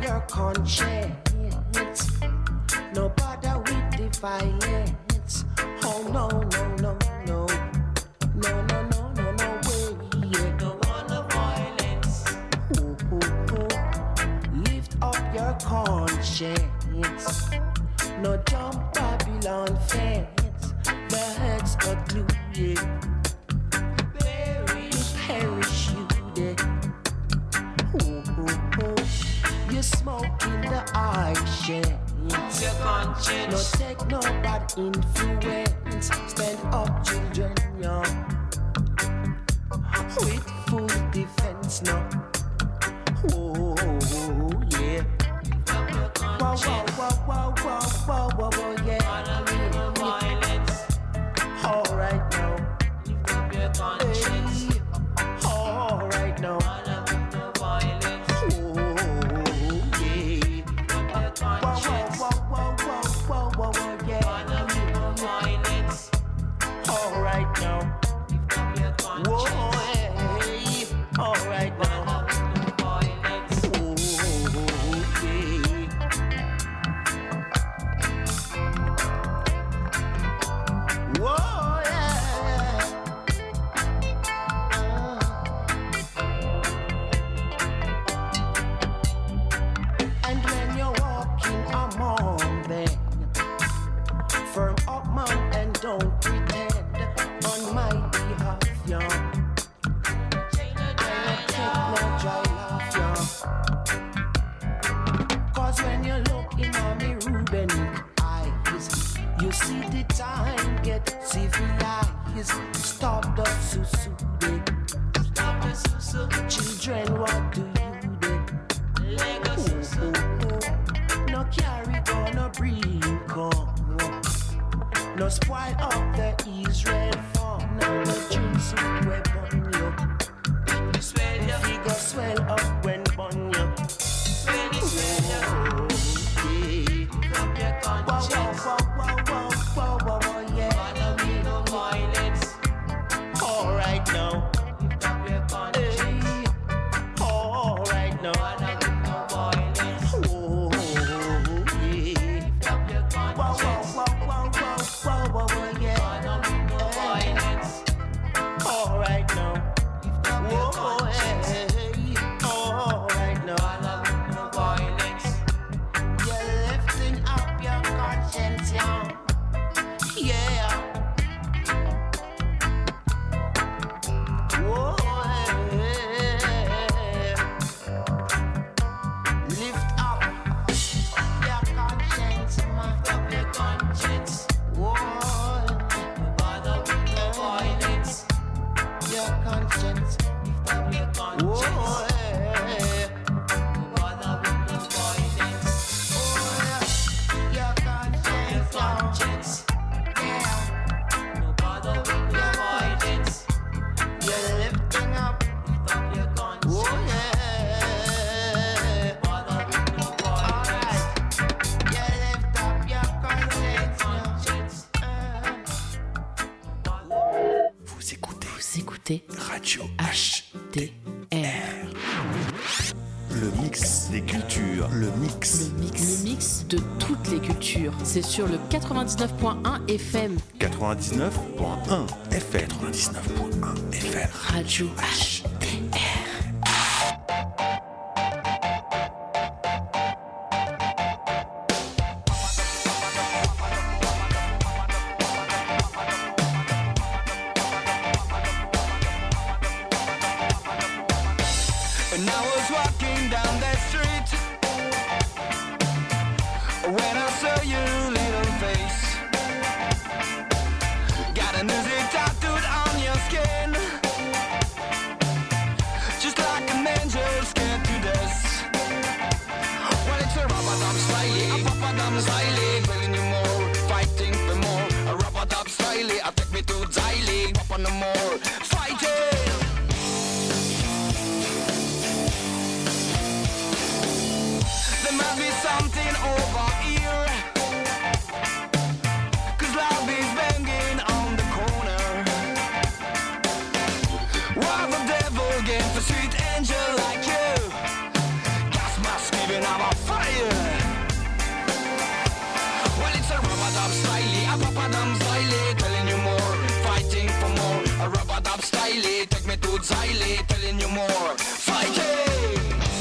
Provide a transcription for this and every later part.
your conscience. No bother with the violence. Oh no, no, no, no. No, no, no, no, no way. Yeah. No want no violence. Oh, oh, oh. Lift up your conscience. No jump Babylon fence. The heads are glued, yeah. Perish you there. Oh, oh, oh. You smoke in the eye shade. No take no bad influence. Stand up, children, young. With full defense, no. Oh, yeah. Wow, wow, wow, wow, wow, wow, wow, wow, yeah. All right now. Hey. All right now. Radio HDR. Le mix des cultures. Le mix de toutes les cultures. C'est sur le 99.1 FM. 99.1 FM. 99.1 FM. Radio HDR. Sweet angel like you, gas mask giving out. Ziley, telling you more. Fighting!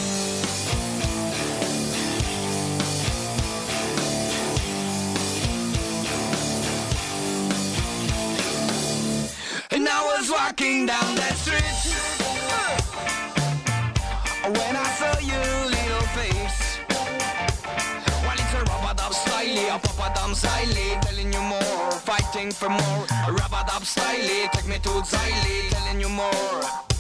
And I was walking down that street when I saw your little face. Well, it's a rub-a-dub style, a pop-a-dum style, telling you more, fighting for more. Rub-a-dub style, take me to Ziley, telling you more.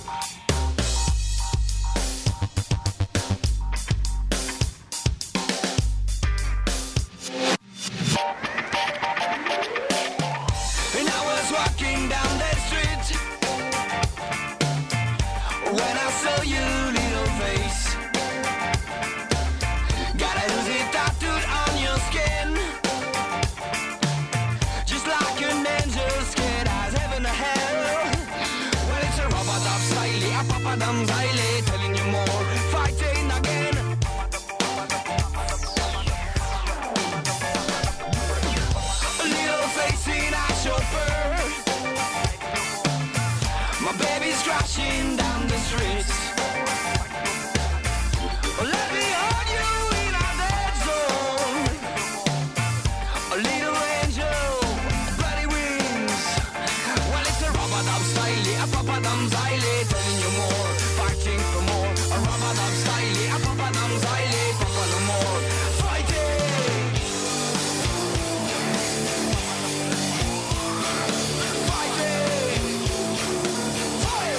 And I was walking down the street when I saw your little face. Got a Uzi tattooed on your skin, just like an angel's skin, has heaven or hell. Well, it's a rub-a-dub style, a pop-a-dum style, telling you more, fighting again. A little face in a chauffeur, my baby's crashing down the street. Let me hold you in a dead zone. A little angel, bloody wings. Well, it's a rub-a-dub style, a pop-a-dum style, telling you more, fighting for more. A rub-a-dub style, a pop-a-dum style, papa no more. Fighting! Fighting! Fight!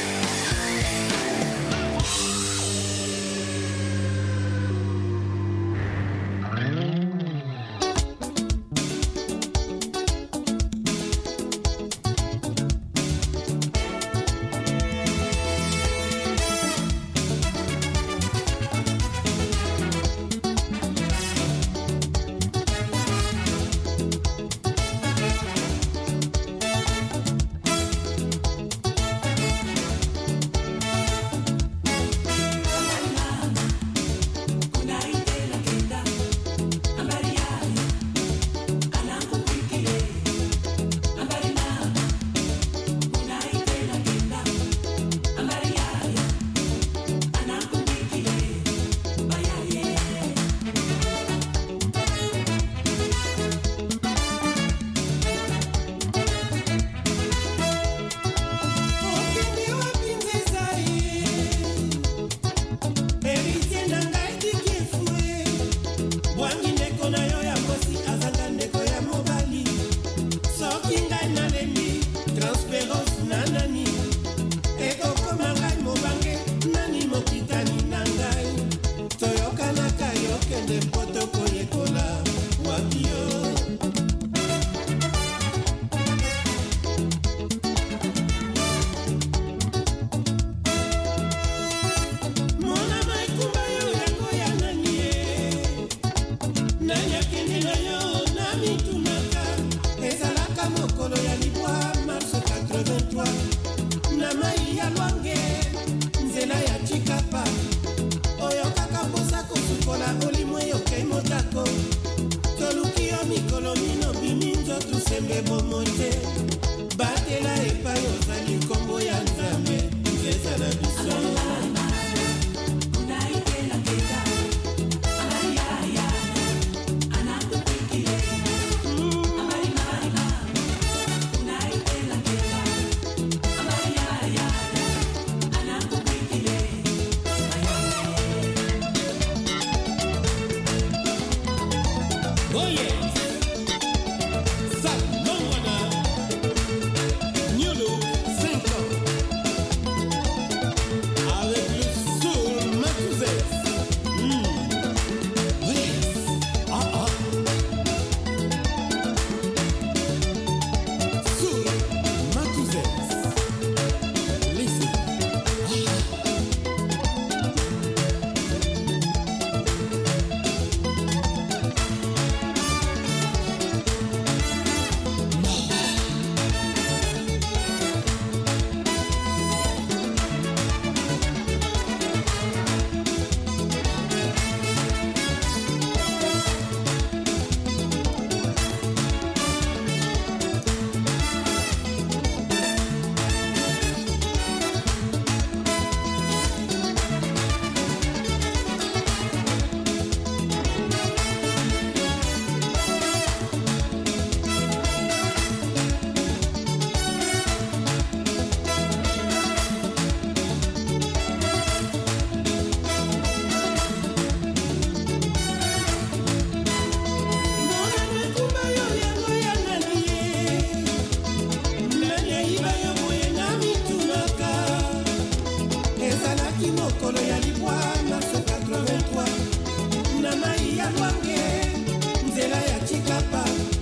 mai ya lwange nzela ya chikapa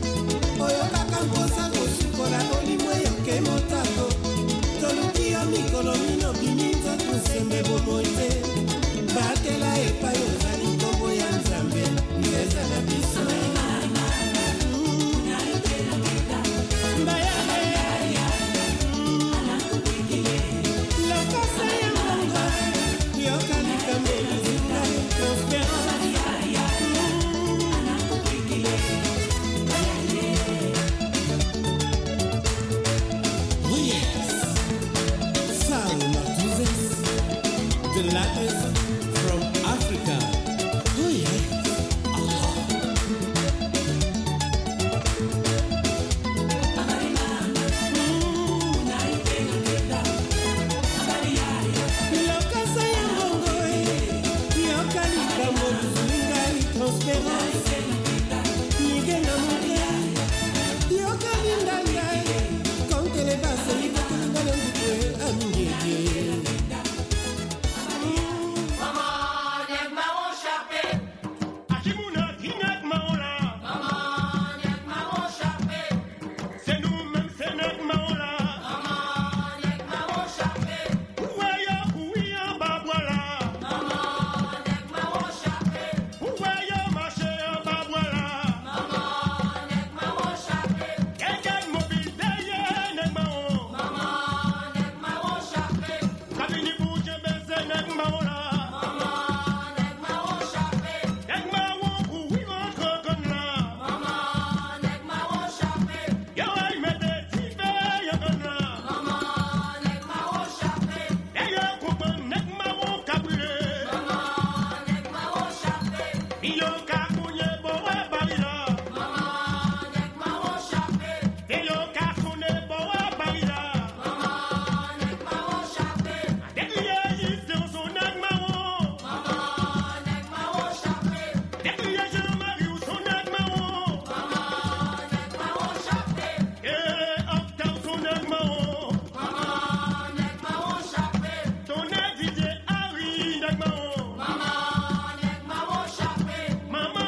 oyo kaka mposa kosukola olimo eyoke motako toluki yo mikolo mino bimi nzoto sembe bomoi te batela epai ozali nkombo ya nzambe nzeza na biso Mama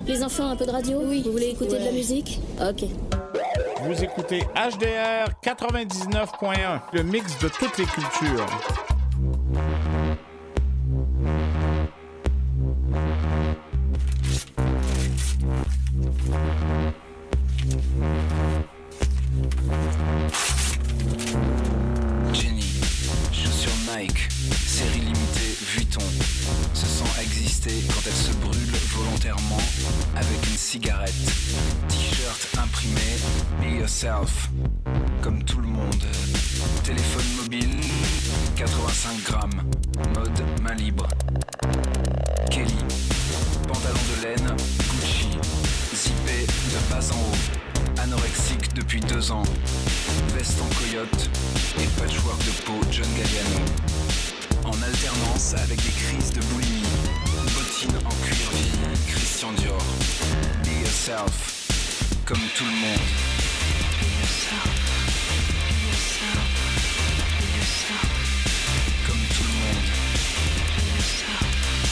Les enfants, un peu de radio? Oui. Vous voulez écouter de la musique? Ok. Vous écoutez HDR 99.1, le mix de toutes les cultures. Jenny, chaussures Nike, série limitée Vuitton, se sent exister quand elle se brûle volontairement avec une cigarette. T-shirt imprimé, be yourself, comme tout le monde. Téléphone mobile, 85 grammes, mode main libre. Kelly, pantalon de laine, Gucci, zippé de bas en haut, anorexique depuis 2 ans, veste en coyote et patchwork de peau John Galliano. En alternance avec des crises de boulimie, bottines en cuir vie, Christian Dior. Be yourself, comme tout le monde. Be yourself, be yourself, be yourself, comme tout le monde. Be yourself,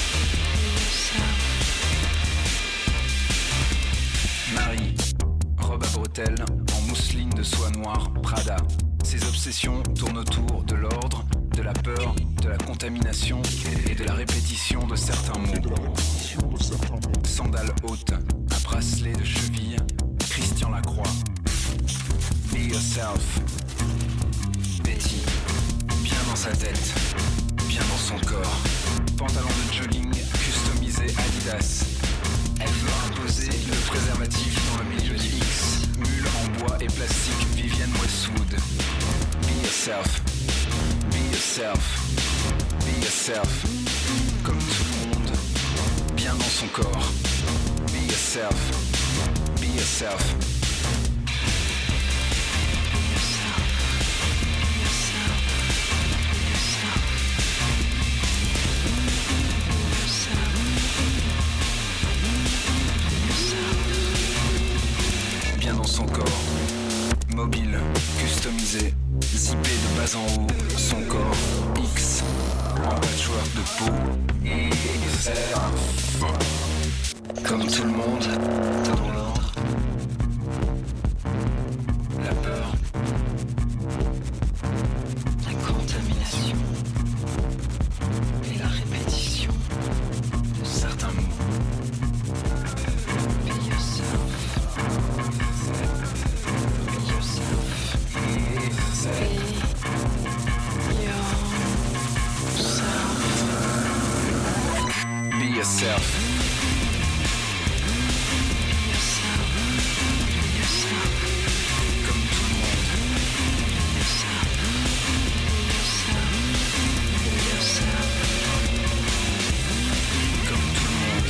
be yourself. Marie, robe à bretelles, en mousseline de soie noire, Prada. Ses obsessions tournent autour de l'ordre, de la peur, de la contamination et de la répétition de certains mots. Sandales hautes, à bracelet de cheville, Christian Lacroix. Be yourself. Betty, bien dans sa tête, bien dans son corps. Pantalon de jogging customisé Adidas. Elle veut imposer le préservatif dans le milieu du X. Mule en bois et plastique Vivienne Westwood. Be yourself. Be yourself. Be yourself. Comme tout le monde. Bien dans son corps. Be yourself. Be yourself. Bien dans son corps, mobile, customisé, zippé de bas en haut, son corps, X, en patchwork de peau, comme tout le monde, dans l'ordre, la peur, la contamination et la répétition de certains mots. Be yourself. Be yourself. Be yourself. Comme tout le monde. Comme tout le monde.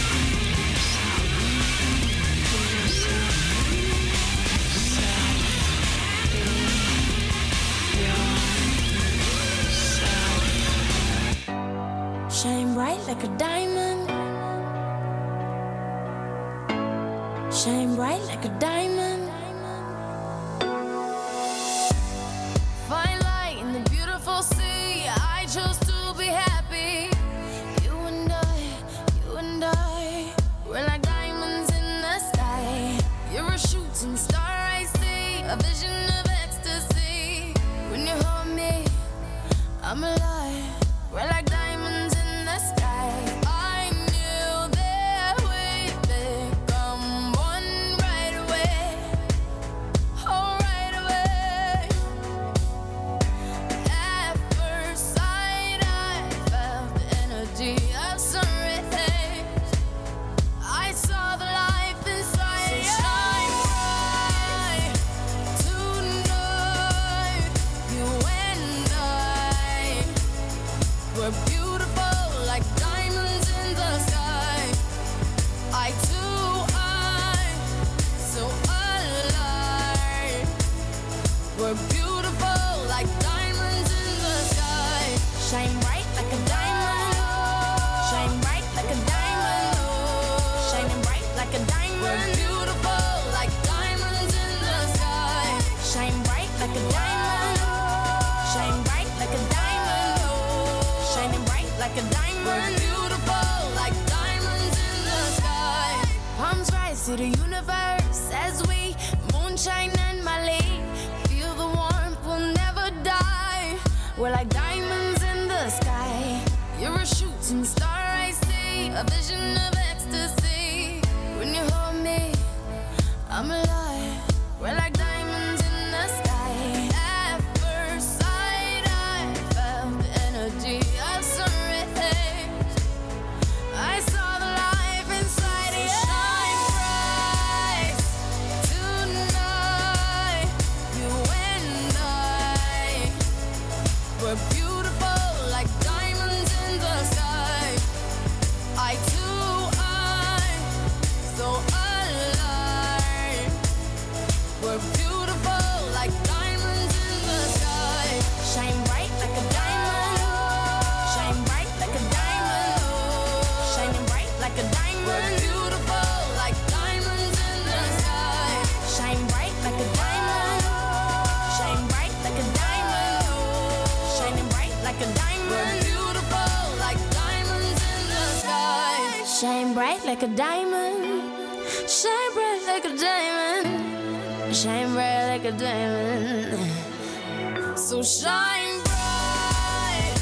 Shine bright like a diamond. Shine bright like a diamond. Fine light in the beautiful sea. I chose to be happy. You and I, we're like diamonds in the sky. You're a shooting star I see, a vision of ecstasy. When you hold me, I'm alive. We're like diamonds in the sky. I knew that we'd become one right away. Oh, right away. At first sight, I felt the energy of sun rays. I saw the life inside. So shine bright tonight. You and I, we're beautiful like diamonds in the sky. I too, I'm so alive. We're beautiful like diamonds in the sky. Shine bright like a diamond. Shine bright like a diamond. Shining bright like a diamond. We're beautiful like diamonds in the sky. Shine bright like a diamond. Shine bright like a diamond. Shining bright like a diamond. We're beautiful like diamonds in the sky. Palms rise to the universe as we moonshine and Mali. Feel the warmth, we'll never die. We're like diamonds in the sky. You're a shooting star, I see. A vision of ecstasy. When you hold me, I'm alive. We're like diamonds in the sky. At first sight, I felt the energy of surrender. I saw the life inside you. Shine bright tonight. You and I were beautiful like diamonds in the sky. I too, so alive. We're beautiful like diamonds in the sky. Shine bright like a diamond. Shine bright like a diamond. Shining bright like a diamond. We're beautiful like diamonds in the sky. Shine bright like a diamond. Shine bright like a diamond. Shining bright like a diamond. We're beautiful like diamonds in the sky. Shine bright like a diamond. Shine bright like a diamond. Shine bright like a diamond. So shine bright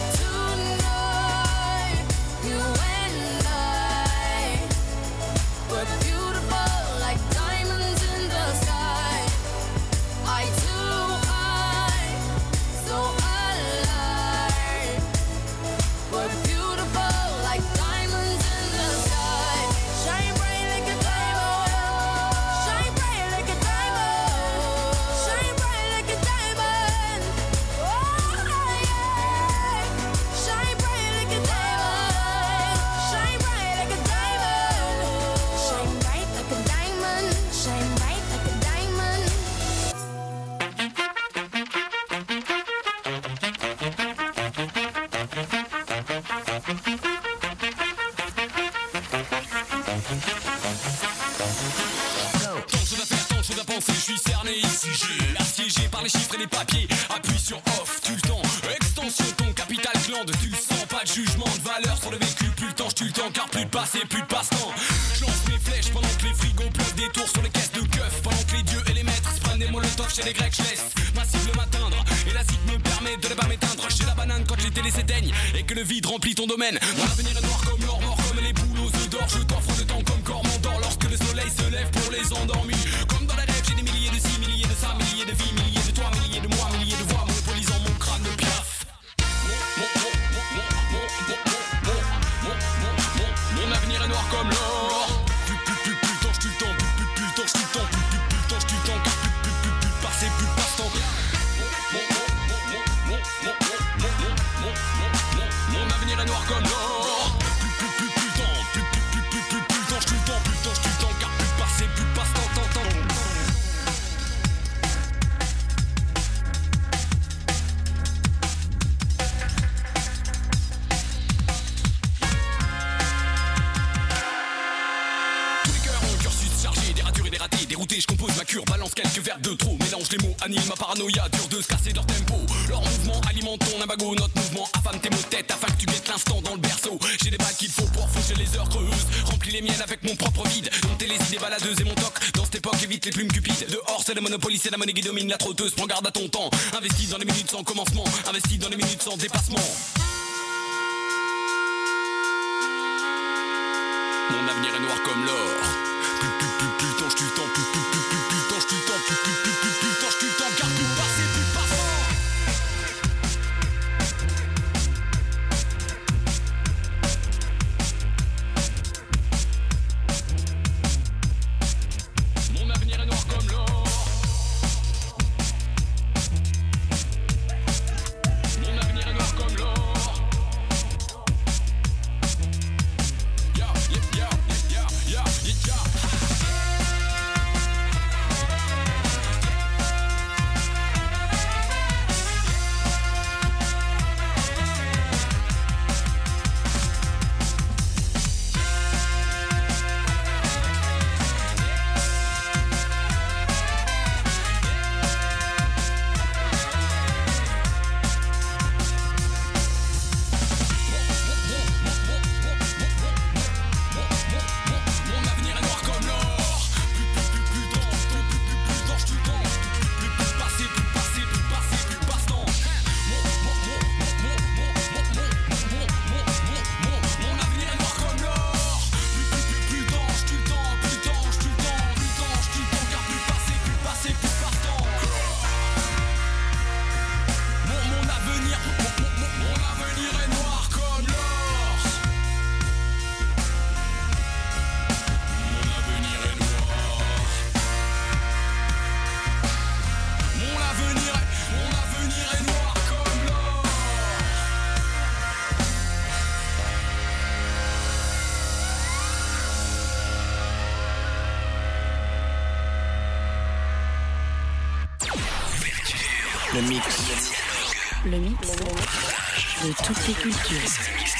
tonight. You and I were beautiful like diamonds in the sky. I too, so alive. We're beautiful like diamonds in the sky. Shine bright like a diamond. Shine bright like a diamond. Shine bright like a diamond. Oh yeah. Shine bright like a diamond. Shine bright like a diamond. Shine bright like a diamond. Shine bright like a diamond. Tant de choses à faire, tant de choses à penser, je suis cerné ici. J'ai assiégé par les chiffres et les papiers. Appuie sur off, tu le temps. Extension, ton capital glande. Tu le sens, pas de jugement de valeur sur le vécu. Plus le temps, je le temps, car plus de passé, plus de passe-temps. Je lance mes flèches pendant que les frigos pleuvent des tours sur les caisses de keuf. Pendant que les dieux et les maîtres se prennent des molotovs chez les grecs, je laisse ma cible m'atteindre. Et la cible me permet de ne pas m'éteindre. J'ai la banane quand les télés s'éteignent et que le vide remplit ton domaine. Mon avenir est noir comme l'or, mort comme les poules aux œufs d'or. Je t'offre le temps comme corps m'endort lorsque le soleil se lève pour les endormis. Comme dans la rêve, j'ai des milliers de 6, milliers de ça, milliers de vies, milliers de toi, milliers de moi, milliers de voix monopolisant mon crâne de piaf. Mon avenir est noir comme l'or. Plus le temps, je tue le temps, plus le temps, je tue le temps, plus le temps, je tue le temps, car plus de passé, plus de passe-temps. Mon avenir est noir comme l'or. Plus le temps, plus le temps, je tue le temps, plus le temps, je tue le temps, car plus de passé, plus de passe-temps. Dérouté, je compose ma cure, balance quelques verbes de trop. Mélange les mots, anime ma paranoïa, dur de se casser leur tempo. Leur mouvement alimente ton imbago, notre mouvement affame tes mots de tête afin que tu guettes l'instant dans le berceau. J'ai des balles qu'il faut pour faucher les heures creuses. Remplis les miennes avec mon propre vide. Dompter les idées baladeuses et mon toc. Dans cette époque, évite les plumes cupides. Dehors, c'est le Monopoly, c'est la monnaie qui domine la trotteuse. Prends garde à ton temps. Investis dans les minutes sans commencement. Investis dans les minutes sans dépassement. Mon avenir est noir comme l'or. Plus le temps, je tue le temps, plus le temps, je tue le temps, plus le temps, je tue le temps, car plus de passé, plus de passe-temps. Mon avenir est noir comme l'or. Mon avenir est noir comme l'or. Yeah. Le mix. Le mix de toutes les cultures.